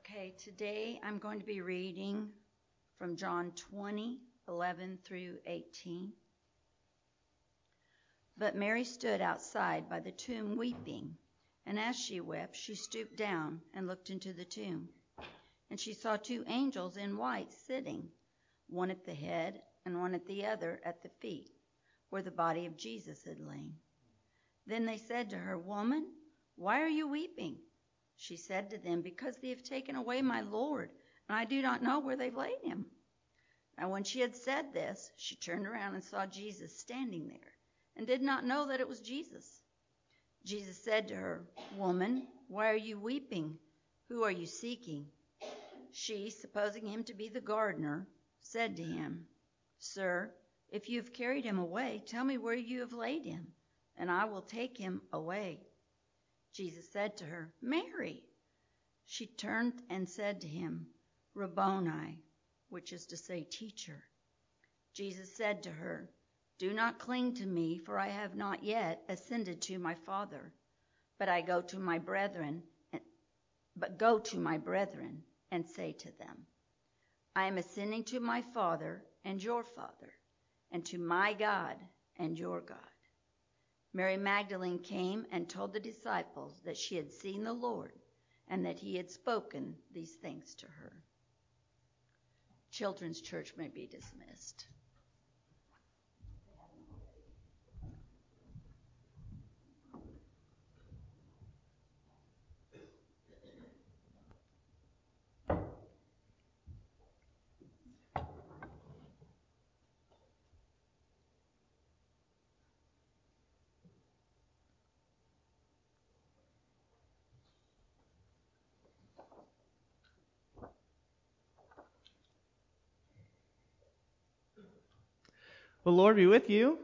Okay, today I'm going to be reading from John 20:11 through 18. But Mary stood outside by the tomb weeping, and as she wept, she stooped down and looked into the tomb. And she saw two angels in white sitting, one at the head and one at the other at the feet, where the body of Jesus had lain. Then they said to her, "Woman, why are you weeping?" She said to them, "Because they have taken away my Lord, and I do not know where they've laid him." Now when she had said this, she turned around and saw Jesus standing there, and did not know that it was Jesus. Jesus said to her, "Woman, why are you weeping? Who are you seeking?" She, supposing him to be the gardener, said to him, "Sir, if you have carried him away, tell me where you have laid him, and I will take him away." Jesus said to her, "Mary." She turned and said to him, "Rabboni," which is to say, teacher. Jesus said to her, "Do not cling to me, for I have not yet ascended to my Father, but go to my brethren and say to them, I am ascending to my Father and your Father, and to my God and your God." Mary Magdalene came and told the disciples that she had seen the Lord and that he had spoken these things to her. Children's Church may be dismissed. Well, Lord be with you.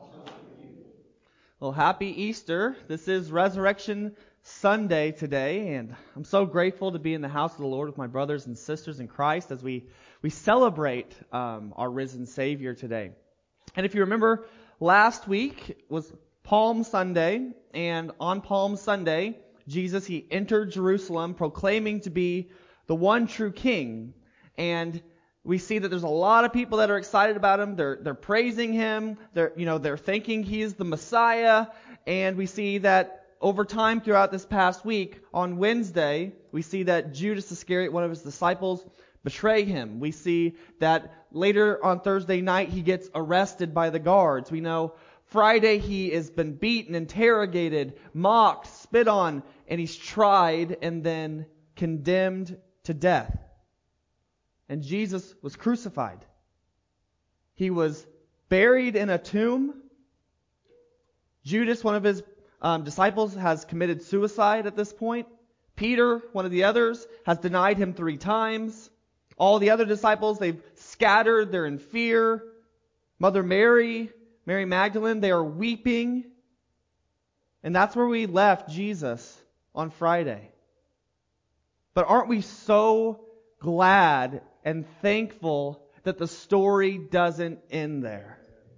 Well, happy Easter. This is Resurrection Sunday today, and I'm so grateful to be in the house of the Lord with my brothers and sisters in Christ as we celebrate our risen Savior today. And if you remember, last week was Palm Sunday, and on Palm Sunday, Jesus, he entered Jerusalem proclaiming to be the one true King. And we see that there's a lot of people that are excited about him. They're praising him. They're thinking he's the Messiah. And we see that over time throughout this past week, on Wednesday, we see that Judas Iscariot, one of his disciples, betray him. We see that later on Thursday night, he gets arrested by the guards. We know Friday he has been beaten, interrogated, mocked, spit on, and he's tried and then condemned to death. And Jesus was crucified. He was buried in a tomb. Judas, one of his disciples, has committed suicide at this point. Peter, one of the others, has denied him 3 times. All the other disciples, they've scattered. They're in fear. Mother Mary Magdalene, they are weeping. And that's where we left Jesus on Friday. But aren't we so glad and thankful that the story doesn't end there?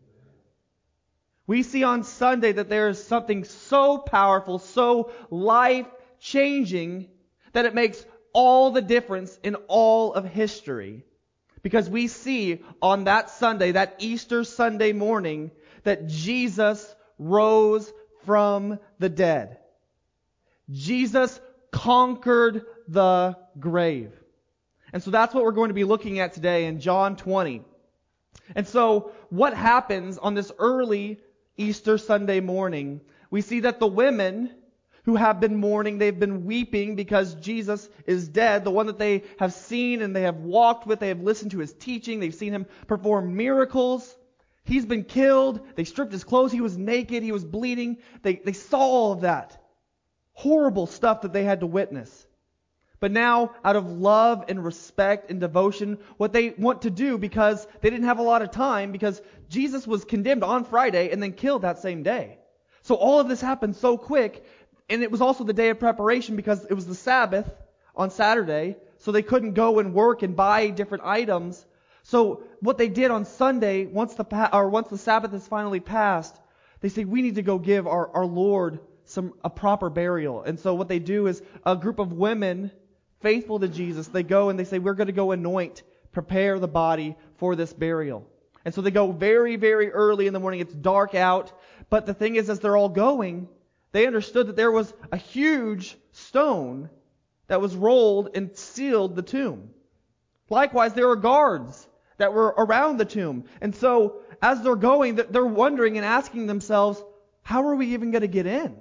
We see on Sunday that there is something so powerful, so life-changing, that it makes all the difference in all of history. Because we see on that Sunday, that Easter Sunday morning, that Jesus rose from the dead. Jesus conquered the grave. And so that's what we're going to be looking at today in John 20. And so what happens on this early Easter Sunday morning? We see that the women who have been mourning, they've been weeping because Jesus is dead, the one that they have seen and they have walked with, they have listened to his teaching, they've seen him perform miracles. He's been killed, they stripped his clothes, he was naked, he was bleeding. They saw all of that horrible stuff that they had to witness. But now, out of love and respect and devotion, what they want to do, because they didn't have a lot of time, because Jesus was condemned on Friday and then killed that same day. So all of this happened so quick, and it was also the day of preparation because it was the Sabbath on Saturday, so they couldn't go and work and buy different items. So what they did on Sunday, once the Sabbath is finally passed, they say, we need to go give our Lord a proper burial. And so what they do is a group of women faithful to Jesus, they go and they say, we're going to go anoint, prepare the body for this burial. And so they go very, very early in the morning. It's dark out. But the thing is, as they're all going, they understood that there was a huge stone that was rolled and sealed the tomb. Likewise, there were guards that were around the tomb. And so, as they're going, they're wondering and asking themselves, how are we even going to get in?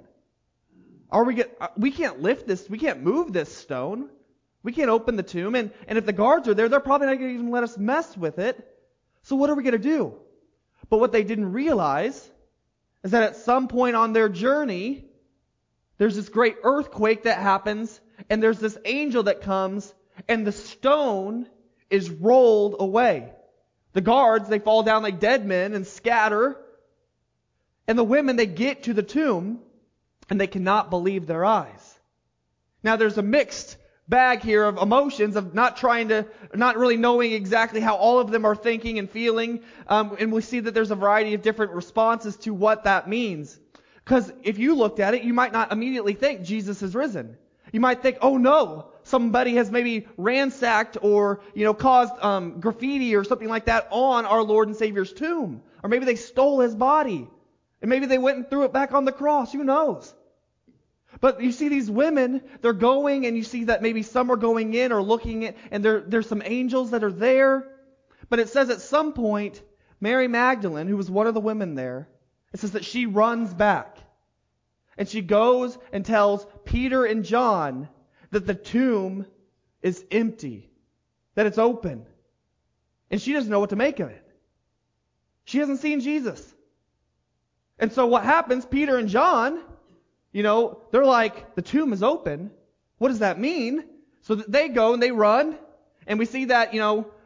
We can't lift this, we can't move this stone. We can't open the tomb. And if the guards are there, they're probably not going to even let us mess with it. So what are we going to do? But what they didn't realize is that at some point on their journey, there's this great earthquake that happens, and there's this angel that comes, and the stone is rolled away. The guards, they fall down like dead men and scatter. And the women, they get to the tomb, and they cannot believe their eyes. Now there's a mixed bag here of emotions, of not really knowing exactly how all of them are thinking and feeling. And we see that there's a variety of different responses to what that means. Because if you looked at it, you might not immediately think Jesus has risen. You might think, oh no, somebody has maybe ransacked or, caused graffiti or something like that on our Lord and Savior's tomb. Or maybe they stole His body. And maybe they went and threw it back on the cross. Who knows? But you see these women, they're going, and you see that maybe some are going in or looking at, and there's some angels that are there. But it says at some point, Mary Magdalene, who was one of the women there, it says that she runs back. And she goes and tells Peter and John that the tomb is empty, that it's open. And she doesn't know what to make of it. She hasn't seen Jesus. And so what happens, Peter and John, they're like, the tomb is open. What does that mean? So they go and they run. And we see that,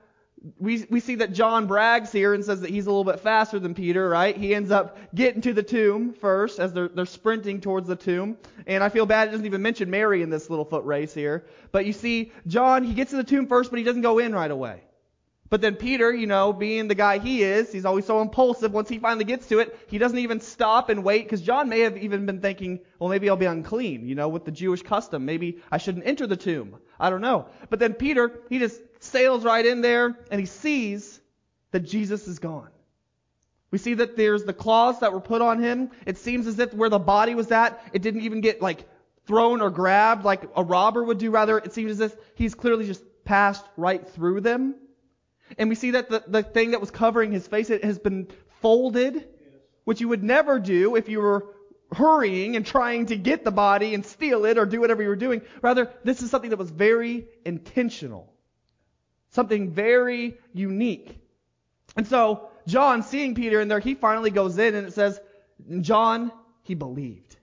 we see that John brags here and says that he's a little bit faster than Peter, right? He ends up getting to the tomb first as they're sprinting towards the tomb. And I feel bad it doesn't even mention Mary in this little foot race here. But you see, John, he gets to the tomb first, but he doesn't go in right away. But then Peter, being the guy he is, he's always so impulsive. Once he finally gets to it, he doesn't even stop and wait, because John may have even been thinking, well, maybe I'll be unclean, with the Jewish custom. Maybe I shouldn't enter the tomb. I don't know. But then Peter, he just sails right in there, and he sees that Jesus is gone. We see that there's the claws that were put on him. It seems as if where the body was at, it didn't even get thrown or grabbed like a robber would do. Rather, it seems as if he's clearly just passed right through them. And we see that the thing that was covering his face, it has been folded, which you would never do if you were hurrying and trying to get the body and steal it or do whatever you were doing. Rather, this is something that was very intentional. Something very unique. And so, John, seeing Peter in there, he finally goes in, and it says, John, he believed.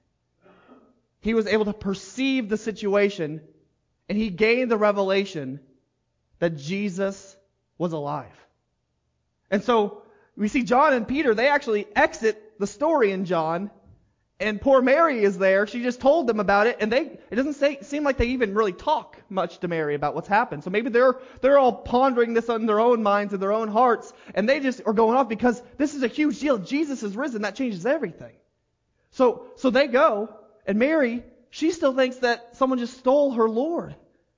He was able to perceive the situation, and he gained the revelation that Jesus was alive. And so we see John and Peter, they actually exit the story in John, and poor Mary is there. She just told them about it, and it doesn't seem like they even really talk much to Mary about what's happened. So maybe they're all pondering this on their own minds and their own hearts, and they just are going off because this is a huge deal. Jesus has risen. That changes everything. So they go, and Mary, she still thinks that someone just stole her Lord.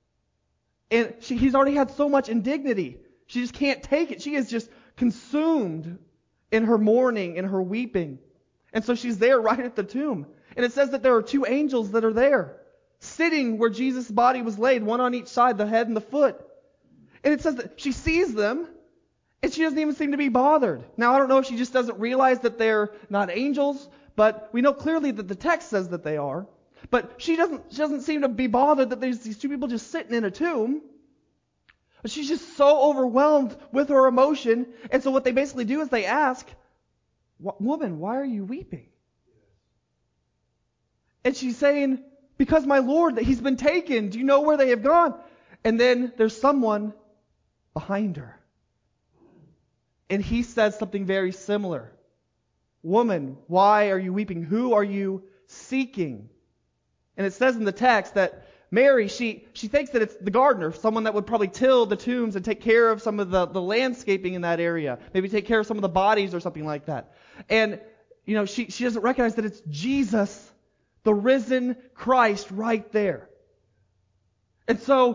And he's already had so much indignity. She just can't take it. She is just consumed in her mourning and her weeping. And so she's there right at the tomb. And it says that there are two angels that are there, sitting where Jesus' body was laid, one on each side, the head and the foot. And it says that she sees them, and she doesn't even seem to be bothered. Now, I don't know if she just doesn't realize that they're not angels, but we know clearly that the text says that they are. But she doesn't seem to be bothered that there's these two people just sitting in a tomb. But she's just so overwhelmed with her emotion. And so what they basically do is they ask, woman, why are you weeping? And she's saying, because my Lord, that he's been taken. Do you know where they have gone? And then there's someone behind her. And he says something very similar. Woman, why are you weeping? Who are you seeking? And it says in the text that Mary, she thinks that it's the gardener, someone that would probably till the tombs and take care of some of the landscaping in that area. Maybe take care of some of the bodies or something like that. And, she doesn't recognize that it's Jesus, the risen Christ, right there. And so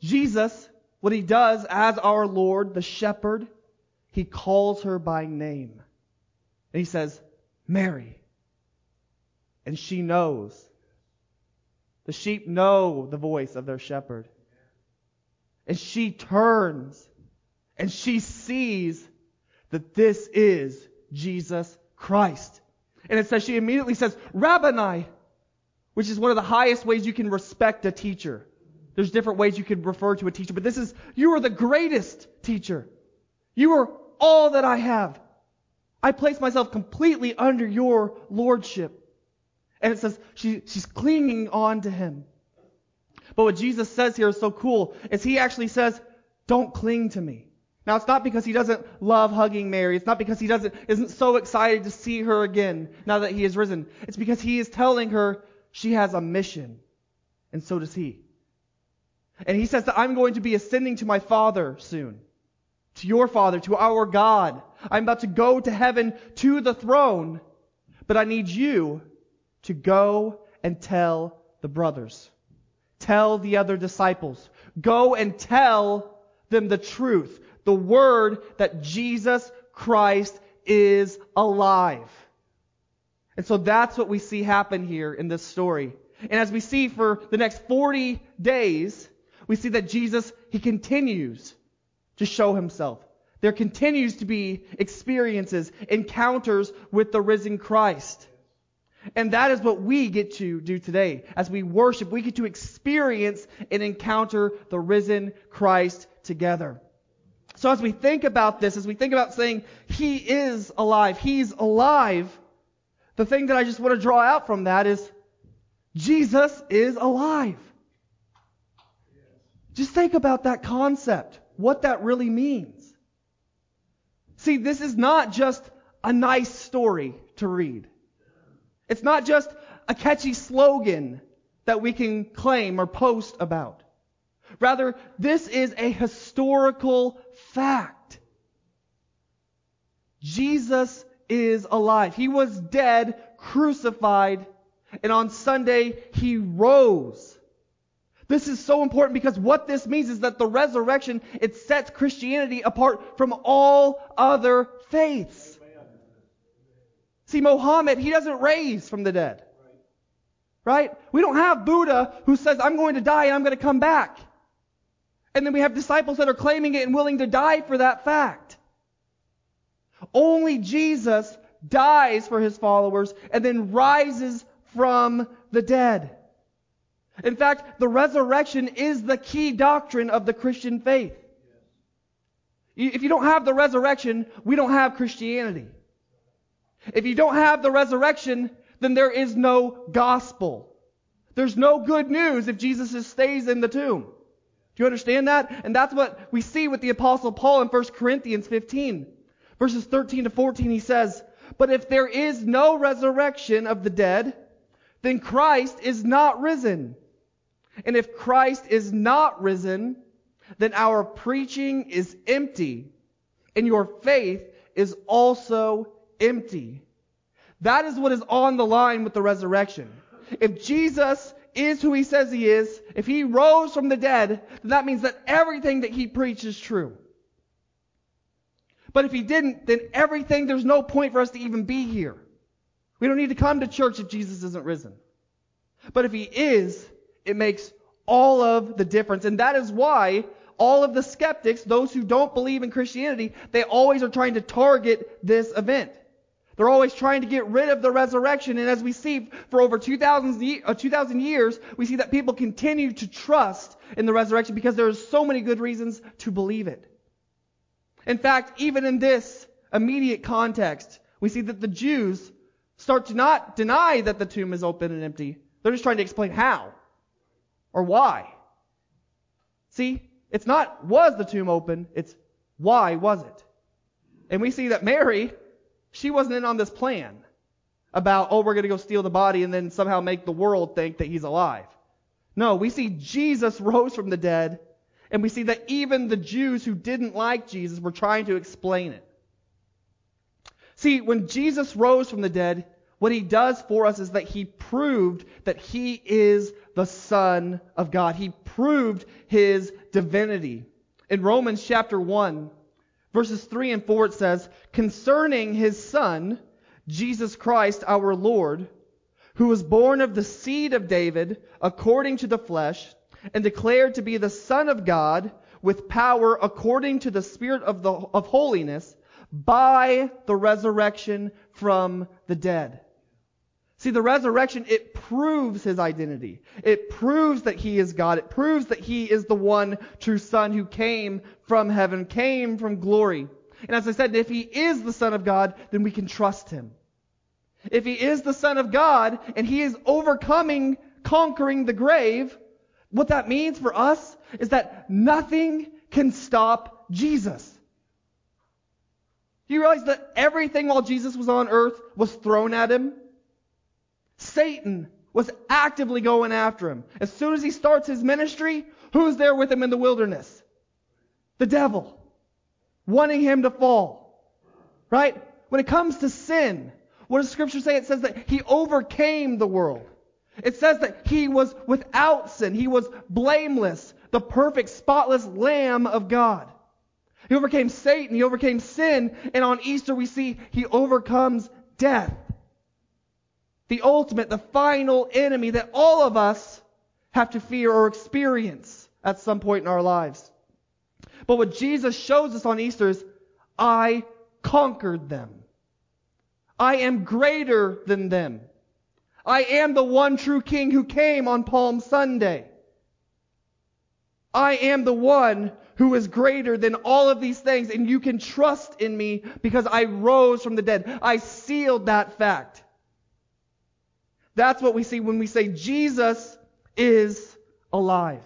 Jesus, what he does as our Lord, the shepherd, he calls her by name. And he says, Mary. And she knows. The sheep know the voice of their shepherd. And she turns and she sees that this is Jesus Christ. And it says, she immediately says, Rabboni, which is one of the highest ways you can respect a teacher. There's different ways you could refer to a teacher, but this is, you are the greatest teacher. You are all that I have. I place myself completely under your lordship. And it says she's clinging on to him. But what Jesus says here is so cool, is he actually says, don't cling to me. Now, it's not because he doesn't love hugging Mary. It's not because he isn't so excited to see her again now that he is risen. It's because he is telling her she has a mission. And so does he. And he says that I'm going to be ascending to my Father soon. To your Father, to our God. I'm about to go to heaven to the throne. But I need you to go and tell the brothers. Tell the other disciples. Go and tell them the truth. The word that Jesus Christ is alive. And so that's what we see happen here in this story. And as we see for the next 40 days, we see that Jesus, he continues to show himself. There continues to be experiences, encounters with the risen Christ. And that is what we get to do today. As we worship, we get to experience and encounter the risen Christ together. So as we think about this, as we think about saying, he is alive, he's alive, the thing that I just want to draw out from that is, Jesus is alive. Just think about that concept, what that really means. See, this is not just a nice story to read. It's not just a catchy slogan that we can claim or post about. Rather, this is a historical fact. Jesus is alive. He was dead, crucified, and on Sunday he rose. This is so important because what this means is that the resurrection, it sets Christianity apart from all other faiths. See, Muhammad, he doesn't raise from the dead. Right? We don't have Buddha who says, I'm going to die and I'm going to come back. And then we have disciples that are claiming it and willing to die for that fact. Only Jesus dies for his followers and then rises from the dead. In fact, the resurrection is the key doctrine of the Christian faith. If you don't have the resurrection, we don't have Christianity. If you don't have the resurrection, then there is no gospel. There's no good news if Jesus stays in the tomb. Do you understand that? And that's what we see with the Apostle Paul in 1 Corinthians 15. Verses 13 to 14, he says, But if there is no resurrection of the dead, then Christ is not risen. And if Christ is not risen, then our preaching is empty, and your faith is also empty. That is what is on the line with the resurrection. If Jesus is who he says he is, if he rose from the dead, then that means that everything that he preached is true. But if he didn't, then there's no point for us to even be here. We don't need to come to church if Jesus isn't risen. But if he is, it makes all of the difference. And that is why all of the skeptics, those who don't believe in Christianity, they always are trying to target this event. They're always trying to get rid of the resurrection. And as we see for over 2,000 years, we see that people continue to trust in the resurrection because there are so many good reasons to believe it. In fact, even in this immediate context, we see that the Jews start to not deny that the tomb is open and empty. They're just trying to explain how or why. See, it's not was the tomb open, it's why was it? And we see that Mary, she wasn't in on this plan about, we're going to go steal the body and then somehow make the world think that he's alive. No, we see Jesus rose from the dead, and we see that even the Jews who didn't like Jesus were trying to explain it. See, when Jesus rose from the dead, what he does for us is that he proved that he is the Son of God. He proved his divinity. In Romans chapter 1, verses 3 and 4, it says, "Concerning his Son, Jesus Christ our Lord, who was born of the seed of David according to the flesh, and declared to be the Son of God with power according to the Spirit of holiness, by the resurrection from the dead." See, the resurrection, it proves his identity. It proves that he is God. It proves that he is the one true Son who came from heaven, came from glory. And as I said, if he is the Son of God, then we can trust him. If he is the Son of God and he is conquering the grave, what that means for us is that nothing can stop Jesus. Do you realize that everything while Jesus was on earth was thrown at him? Satan was actively going after him. As soon as he starts his ministry, who's there with him in the wilderness? The devil, wanting him to fall. Right? When it comes to sin, what does Scripture say? It says that he overcame the world. It says that he was without sin. He was blameless, the perfect, spotless Lamb of God. He overcame Satan. He overcame sin. And on Easter we see he overcomes death. The ultimate, the final enemy that all of us have to fear or experience at some point in our lives. But what Jesus shows us on Easter is, I conquered them. I am greater than them. I am the one true King who came on Palm Sunday. I am the one who is greater than all of these things, and you can trust in me because I rose from the dead. I sealed that fact. That's what we see when we say Jesus is alive.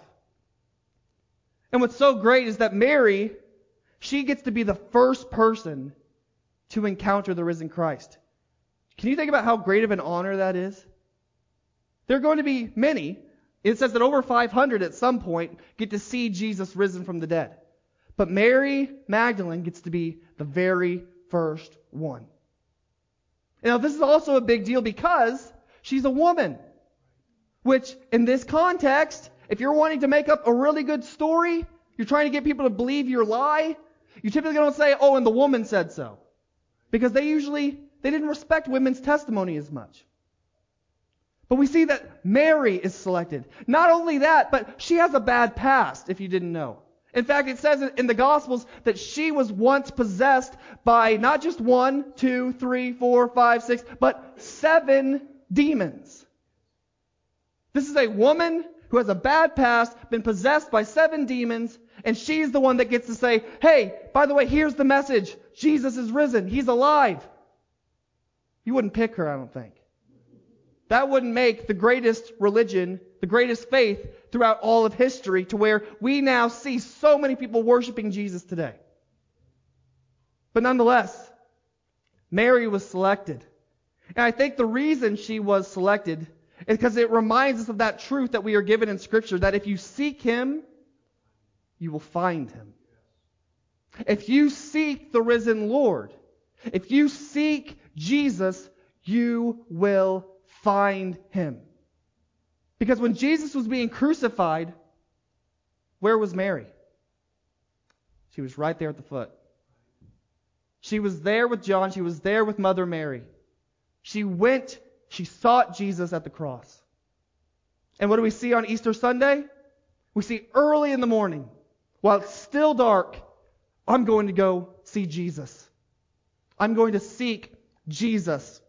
And what's so great is that Mary, she gets to be the first person to encounter the risen Christ. Can you think about how great of an honor that is? There are going to be many. It says that over 500 at some point get to see Jesus risen from the dead. But Mary Magdalene gets to be the very first one. Now this is also a big deal because she's a woman. Which, in this context, if you're wanting to make up a really good story, you're trying to get people to believe your lie, you typically don't say, oh, and the woman said so. Because they didn't respect women's testimony as much. But we see that Mary is selected. Not only that, but she has a bad past, if you didn't know. In fact, it says in the Gospels that she was once possessed by not just 1, 2, 3, 4, 5, 6, but 7 demons. This is a woman who has a bad past, been possessed by 7 demons, and she's the one that gets to say, hey, by the way, here's the message. Jesus is risen. He's alive. You wouldn't pick her, I don't think. That wouldn't make the greatest religion, the greatest faith throughout all of history to where we now see so many people worshiping Jesus today. But nonetheless, Mary was selected. And I think the reason she was selected is because it reminds us of that truth that we are given in Scripture, that if you seek Him, you will find Him. If you seek the risen Lord, if you seek Jesus, you will find Him. Because when Jesus was being crucified, where was Mary? She was right there at the foot. She was there with John. She was there with Mother Mary. She sought Jesus at the cross. And what do we see on Easter Sunday? We see early in the morning, while it's still dark, I'm going to go see Jesus. I'm going to seek Jesus.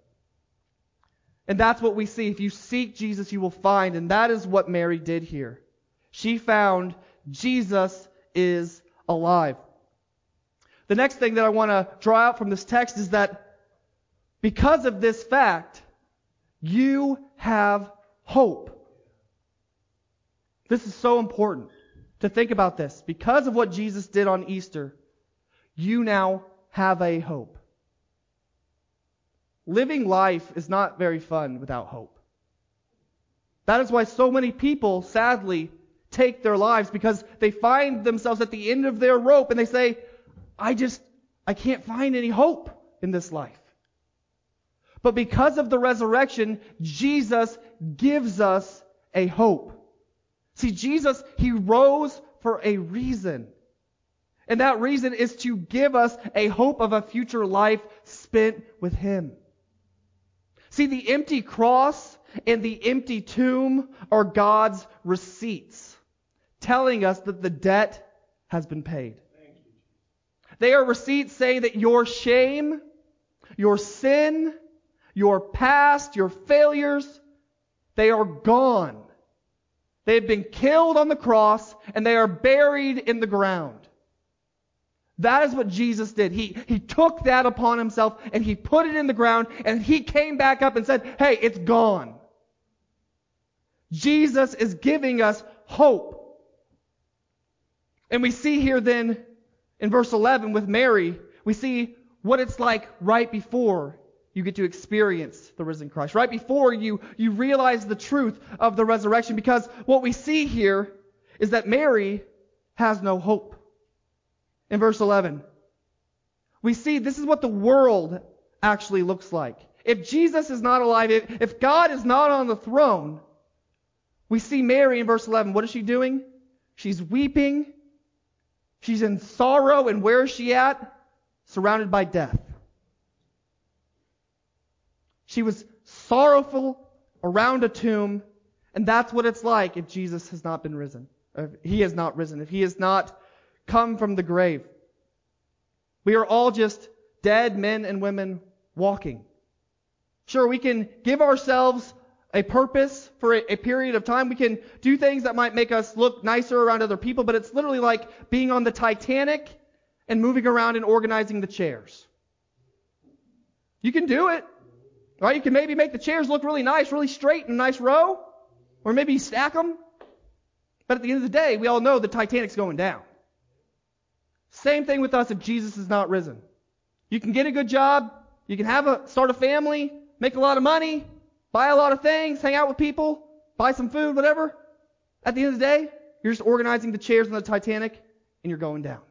And that's what we see. If you seek Jesus, you will find. And that is what Mary did here. She found Jesus is alive. The next thing that I want to draw out from this text is that because of this fact, you have hope. This is so important to think about this. Because of what Jesus did on Easter, you now have a hope. Living life is not very fun without hope. That is why so many people, sadly, take their lives, because they find themselves at the end of their rope and they say, I can't find any hope in this life. But because of the resurrection, Jesus gives us a hope. See, Jesus, He rose for a reason. And that reason is to give us a hope of a future life spent with Him. See, the empty cross and the empty tomb are God's receipts, telling us that the debt has been paid. They are receipts saying that your shame, your sin, your past, your failures, they are gone. They have been killed on the cross and they are buried in the ground. That is what Jesus did. He took that upon Himself and He put it in the ground and He came back up and said, hey, it's gone. Jesus is giving us hope. And we see here then in verse 11 with Mary, we see what it's like right before you get to experience the risen Christ. Right before you realize the truth of the resurrection. Because what we see here is that Mary has no hope. In verse 11, we see this is what the world actually looks like. If Jesus is not alive, if God is not on the throne, we see Mary in verse 11. What is she doing? She's weeping. She's in sorrow. And where is she at? Surrounded by death. She was sorrowful around a tomb. And that's what it's like if Jesus has not been risen. If He has not risen. If He has not come from the grave. We are all just dead men and women walking. Sure, we can give ourselves a purpose for a period of time. We can do things that might make us look nicer around other people, but it's literally like being on the Titanic and moving around and organizing the chairs. You can do it. Right? You can maybe make the chairs look really nice, really straight in a nice row. Or maybe stack them. But at the end of the day, we all know the Titanic's going down. Same thing with us if Jesus is not risen. You can get a good job. You can start a family, make a lot of money, buy a lot of things, hang out with people, buy some food, whatever. At the end of the day, you're just organizing the chairs on the Titanic and you're going down.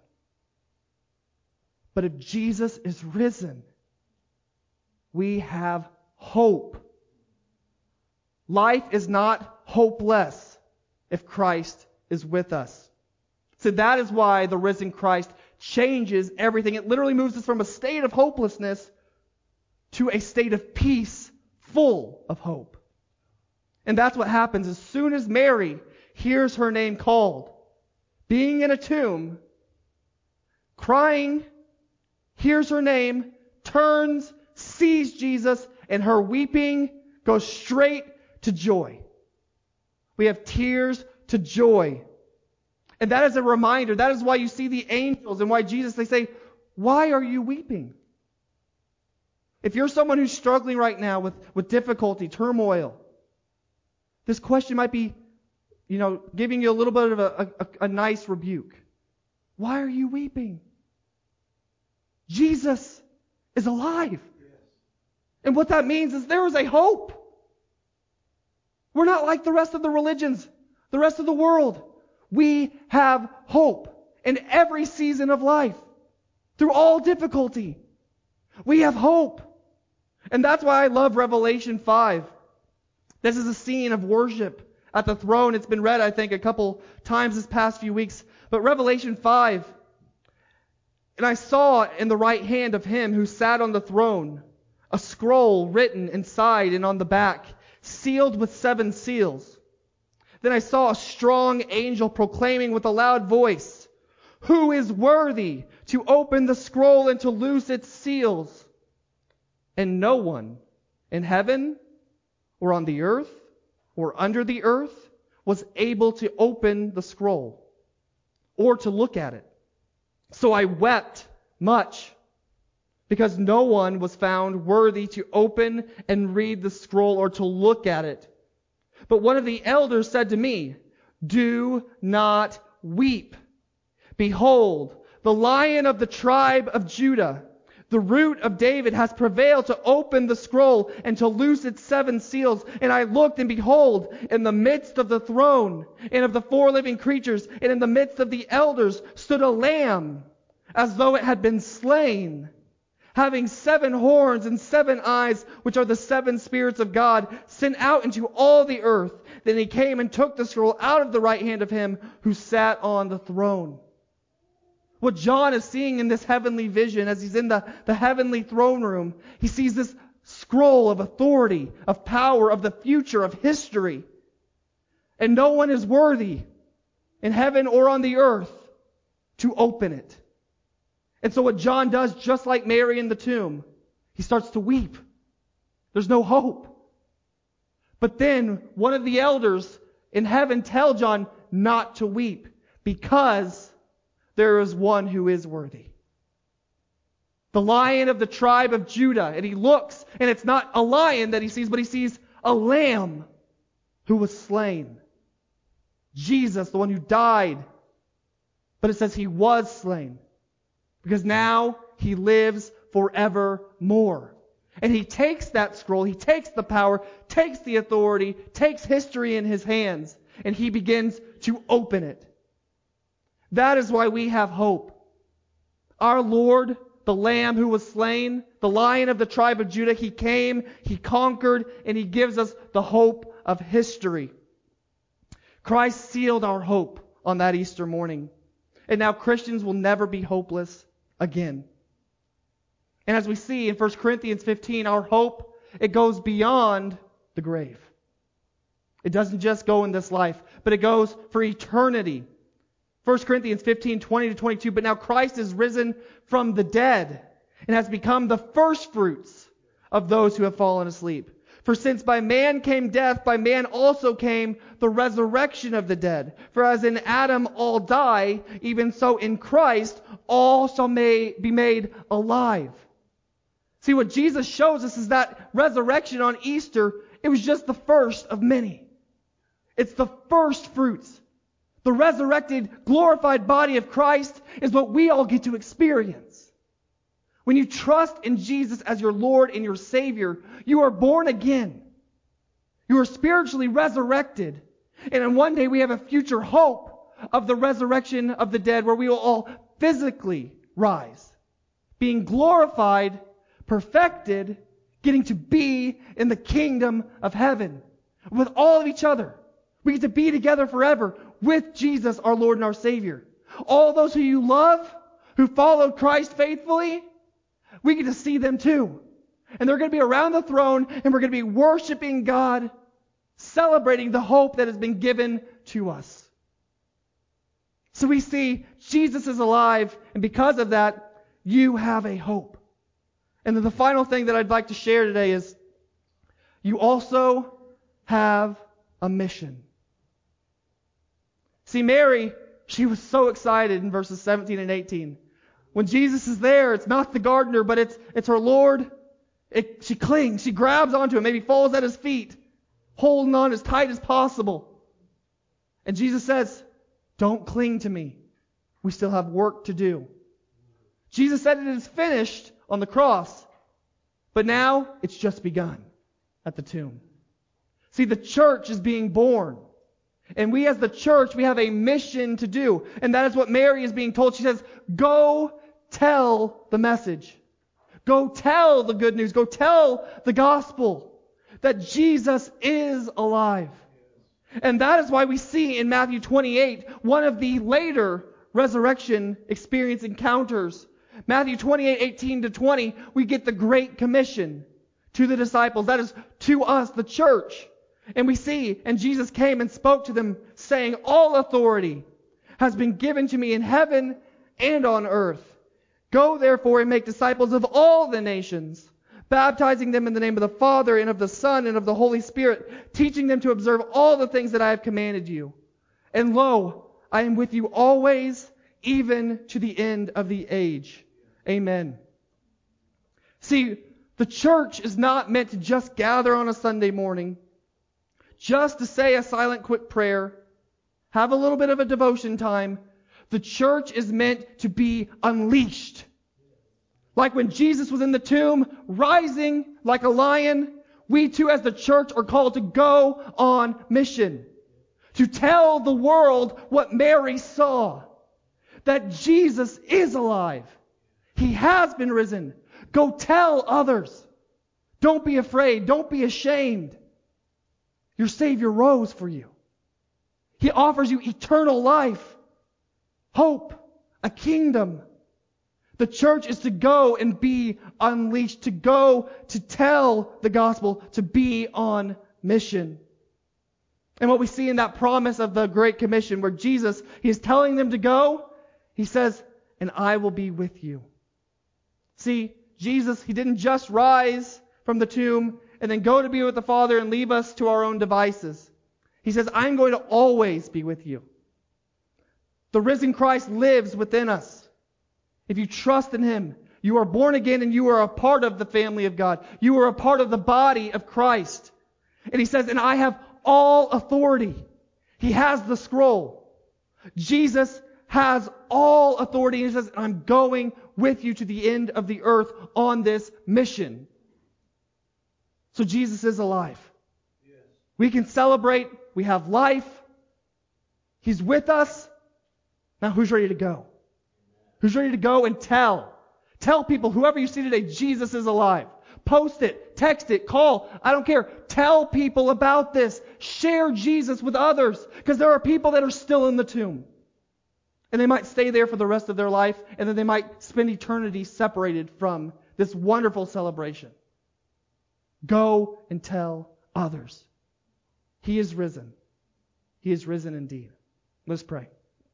But if Jesus is risen, we have hope. Life is not hopeless if Christ is with us. So that is why the risen Christ changes everything. It literally moves us from a state of hopelessness to a state of peace full of hope. And that's what happens as soon as Mary hears her name called. Being in a tomb, crying, hears her name, turns, sees Jesus, and her weeping goes straight to joy. We have tears to joy. And that is a reminder. That is why you see the angels and why Jesus, they say, why are you weeping? If you're someone who's struggling right now with difficulty, turmoil, this question might be, giving you a little bit of a nice rebuke. Why are you weeping? Jesus is alive. And what that means is there is a hope. We're not like the rest of the religions, the rest of the world. We have hope in every season of life. Through all difficulty, we have hope. And that's why I love Revelation 5. This is a scene of worship at the throne. It's been read, I think, a couple times this past few weeks. But Revelation 5, and I saw in the right hand of him who sat on the throne a scroll written inside and on the back, sealed with 7 seals. Then I saw a strong angel proclaiming with a loud voice, "Who is worthy to open the scroll and to loose its seals?" And no one in heaven or on the earth or under the earth was able to open the scroll or to look at it. So I wept much because no one was found worthy to open and read the scroll or to look at it. But one of the elders said to me, "Do not weep. Behold, the Lion of the tribe of Judah, the Root of David, has prevailed to open the scroll and to loose its 7 seals." And I looked, and behold, in the midst of the throne and of the 4 living creatures, and in the midst of the elders, stood a lamb, as though it had been slain, having 7 horns and 7 eyes, which are the 7 spirits of God, sent out into all the earth. Then he came and took the scroll out of the right hand of him who sat on the throne. What John is seeing in this heavenly vision, as he's in the heavenly throne room, he sees this scroll of authority, of power, of the future, of history. And no one is worthy in heaven or on the earth to open it. And so what John does, just like Mary in the tomb, he starts to weep. There's no hope. But then one of the elders in heaven tell John not to weep, because there is one who is worthy. The Lion of the tribe of Judah. And he looks, and it's not a lion that he sees, but he sees a lamb who was slain. Jesus, the one who died. But it says he was slain, because now he lives forevermore. And he takes that scroll, he takes the power, takes the authority, takes history in his hands, and he begins to open it. That is why we have hope. Our Lord, the Lamb who was slain, the Lion of the tribe of Judah, he came, he conquered, and he gives us the hope of history. Christ sealed our hope on that Easter morning. And now Christians will never be hopeless again. And as we see in 1 Corinthians 15, our hope, it goes beyond the grave. It doesn't just go in this life, but it goes for eternity. 1 Corinthians 15, 20 to 22, but now Christ is risen from the dead and has become the firstfruits of those who have fallen asleep. For since by man came death, by man also came the resurrection of the dead. For as in Adam all die, even so in Christ all shall be made alive. See, what Jesus shows us is that resurrection on Easter, it was just the first of many. It's the first fruits. The resurrected, glorified body of Christ is what we all get to experience. When you trust in Jesus as your Lord and your Savior, you are born again. You are spiritually resurrected. And in one day we have a future hope of the resurrection of the dead, where we will all physically rise, being glorified, perfected, getting to be in the kingdom of heaven with all of each other. We get to be together forever with Jesus, our Lord and our Savior. All those who you love, who followed Christ faithfully, we get to see them too. And they're going to be around the throne, and we're going to be worshiping God, celebrating the hope that has been given to us. So we see Jesus is alive, and because of that, you have a hope. And then the final thing that I'd like to share today is you also have a mission. See, Mary, she was so excited in verses 17 and 18. When Jesus is there, it's not the gardener, but it's her Lord. She clings, she grabs onto him, maybe falls at his feet, holding on as tight as possible. And Jesus says, "Don't cling to me. We still have work to do." Jesus said it is finished on the cross, but now it's just begun at the tomb. See, the church is being born. And we as the church, we have a mission to do. And that is what Mary is being told. She says, go tell the message. Go tell the good news. Go tell the gospel that Jesus is alive. And that is why we see in Matthew 28, one of the later resurrection experience encounters. Matthew 28, 18 to 20, we get the Great Commission to the disciples. That is to us, the church. And we see, and Jesus came and spoke to them, saying, all authority has been given to me in heaven and on earth. Go therefore and make disciples of all the nations, baptizing them in the name of the Father and of the Son and of the Holy Spirit, teaching them to observe all the things that I have commanded you. And lo, I am with you always, even to the end of the age. Amen. See, the church is not meant to just gather on a Sunday morning, just to say a silent quick prayer, have a little bit of a devotion time. The church is meant to be unleashed. Like when Jesus was in the tomb, rising like a lion, we too as the church are called to go on mission. To tell the world what Mary saw. That Jesus is alive. He has been risen. Go tell others. Don't be afraid. Don't be ashamed. Your Savior rose for you. He offers you eternal life, hope, a kingdom. The church is to go and be unleashed, to go to tell the gospel, to be on mission. And what we see in that promise of the Great Commission, where Jesus, He is telling them to go, He says, and I will be with you. See, Jesus, He didn't just rise from the tomb and then go to be with the Father and leave us to our own devices. He says, I'm going to always be with you. The risen Christ lives within us. If you trust in Him, you are born again and you are a part of the family of God. You are a part of the body of Christ. And He says, and I have all authority. He has the scroll. Jesus has all authority. And He says, I'm going with you to the end of the earth on this mission. So Jesus is alive. Yes. We can celebrate. We have life. He's with us. Now who's ready to go? Who's ready to go and tell? Tell people, whoever you see today, Jesus is alive. Post it, text it, call. I don't care. Tell people about this. Share Jesus with others. Because there are people that are still in the tomb. And they might stay there for the rest of their life. And then they might spend eternity separated from this wonderful celebration. Go and tell others. He is risen. He is risen indeed. Let's pray.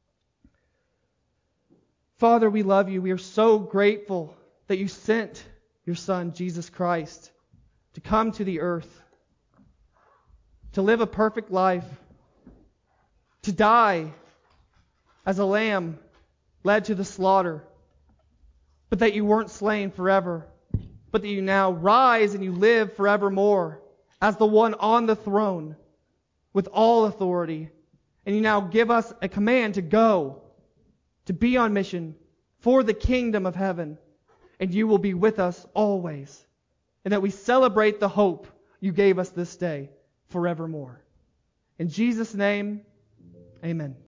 Father, we love you. We are so grateful that you sent your Son, Jesus Christ, to come to the earth, to live a perfect life, to die as a lamb led to the slaughter, but that you weren't slain forever, but that you now rise and you live forevermore as the one on the throne with all authority. And you now give us a command to go, to be on mission for the kingdom of heaven. And you will be with us always. And that we celebrate the hope you gave us this day forevermore. In Jesus' name, amen.